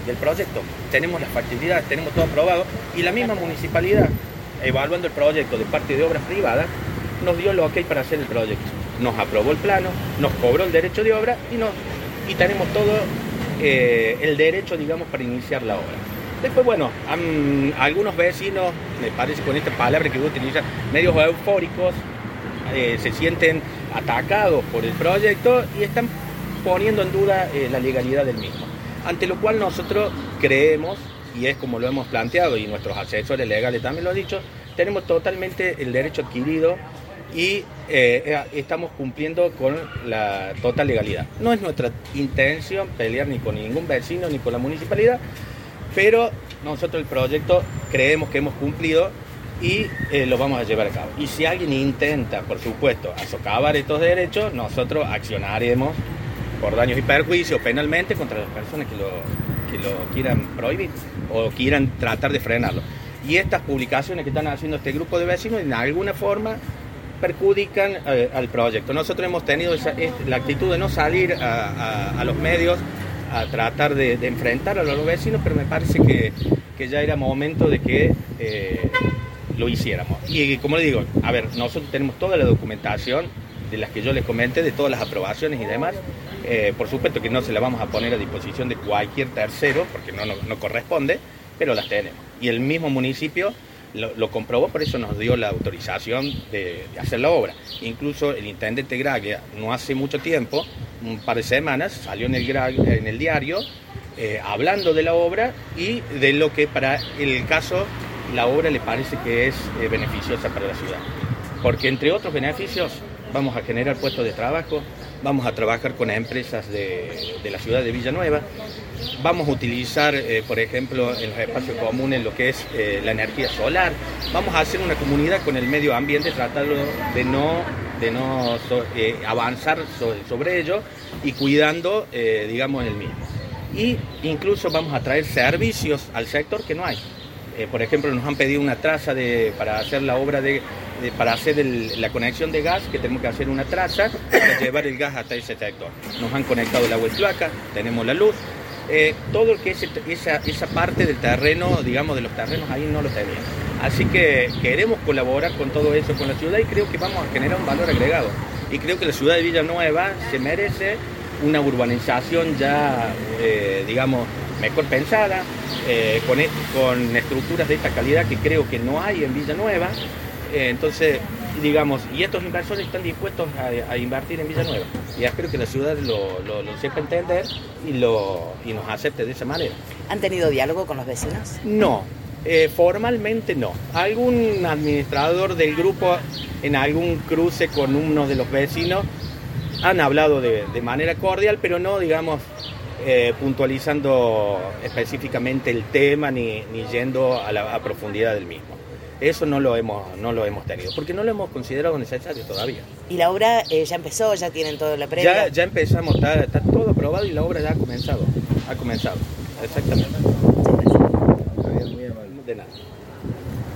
del proyecto. Tenemos las factibilidades, tenemos todo aprobado y la misma municipalidad, evaluando el proyecto de parte de obras privadas, nos dio el ok para hacer el proyecto. Nos aprobó el plano, nos cobró el derecho de obra y tenemos todo el derecho, digamos, para iniciar la obra. Después, bueno, algunos vecinos, me parece con esta palabra que voy a utilizar, medios eufóricos, se sienten atacados por el proyecto y están poniendo en duda la legalidad del mismo. Ante lo cual nosotros creemos, y es como lo hemos planteado, y nuestros asesores legales también lo han dicho, tenemos totalmente el derecho adquirido y estamos cumpliendo con la total legalidad. No es nuestra intención pelear ni con ningún vecino ni con la municipalidad, pero nosotros el proyecto creemos que hemos cumplido y lo vamos a llevar a cabo. Y si alguien intenta, por supuesto, socavar estos derechos, nosotros accionaremos por daños y perjuicios penalmente contra las personas que lo quieran prohibir o quieran tratar de frenarlo. Y estas publicaciones que están haciendo este grupo de vecinos en alguna forma perjudican al proyecto. Nosotros hemos tenido la actitud de no salir a los medios a tratar de enfrentar a los vecinos, pero me parece que ya era momento de que lo hiciéramos. Y como le digo, a ver, nosotros tenemos toda la documentación de las que yo les comenté, de todas las aprobaciones y demás. Por supuesto que no se la vamos a poner a disposición de cualquier tercero, porque no corresponde, pero las tenemos. Y el mismo municipio lo comprobó, por eso nos dio la autorización de hacer la obra. Incluso el intendente Graglia, no hace mucho tiempo, un par de semanas, salió en el diario hablando de la obra y de lo que para el caso la obra le parece que es beneficiosa para la ciudad. Porque entre otros beneficios vamos a generar puestos de trabajo, vamos a trabajar con empresas de la ciudad de Villanueva, vamos a utilizar, por ejemplo, en los espacios comunes lo que es la energía solar, vamos a hacer una comunidad con el medio ambiente, tratando de no avanzar sobre ello y cuidando, digamos, el mismo. Y incluso vamos a traer servicios al sector que no hay. Por ejemplo, nos han pedido una traza para hacer la obra para hacer la conexión de gas, que tenemos que hacer una traza para llevar el gas hasta ese sector. Nos han conectado el agua y cloaca, tenemos la luz. Todo lo que es esa parte del terreno, digamos, de los terrenos ahí no lo teníamos. Así que queremos colaborar con todo eso, con la ciudad, y creo que vamos a generar un valor agregado. Y creo que la ciudad de Villanueva se merece una urbanización ya, digamos, mejor pensada, con estructuras de esta calidad que creo que no hay en Villanueva. Entonces, digamos, y estos inversores están dispuestos a invertir en Villanueva. Y espero que la ciudad lo sepa entender y nos acepte de esa manera. ¿Han tenido diálogo con los vecinos? No, formalmente no. Algún administrador del grupo en algún cruce con uno de los vecinos han hablado de manera cordial, pero no, digamos, puntualizando específicamente el tema ni yendo a profundidad del mismo. Eso no lo hemos tenido, porque no lo hemos considerado necesario todavía. ¿Y la obra ya empezó? ¿Ya tienen toda la previa? Ya empezamos, está todo aprobado y la obra ya ha comenzado. Exactamente. Muchas gracias. De nada.